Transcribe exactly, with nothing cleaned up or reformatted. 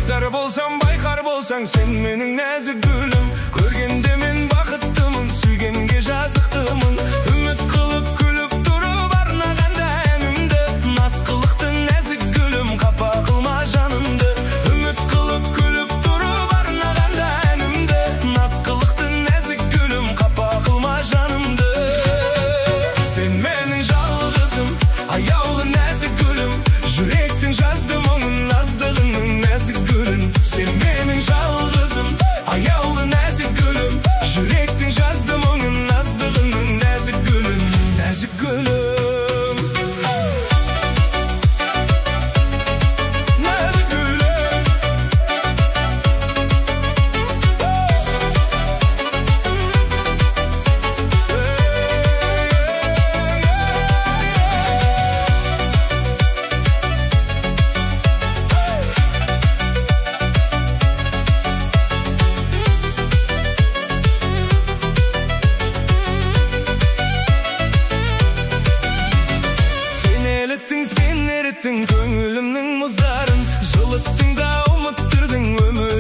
Байқар болсам, байқар болсаң, сен менің нәзік гүлім. Көргенде мен бақыттымын, сүйгенге жазықтымын. Үміт қылып күліп тұрып арнағанда әнімді. Наз қылықты нәзік гүлім, қапа қылма жанымды. Үміт қылып күліп тұрып арнағанда әнімді. Наз қылықты нәзік гүлім, қапа қылма жанымды. Сен менің жалғызым, аяулы нәзік гүлім. Жүректің жазды мұңын, аздығының нәзік гүлін. Сен менің жалғызым, аяулы нәзік гүлім. Жүректің жазды мұңын, аздығының нәзік гүлін. Нәзік гүлім. Сен еріттің көңілімнің мұздарын, жылыттың да ұмыттырдың өмір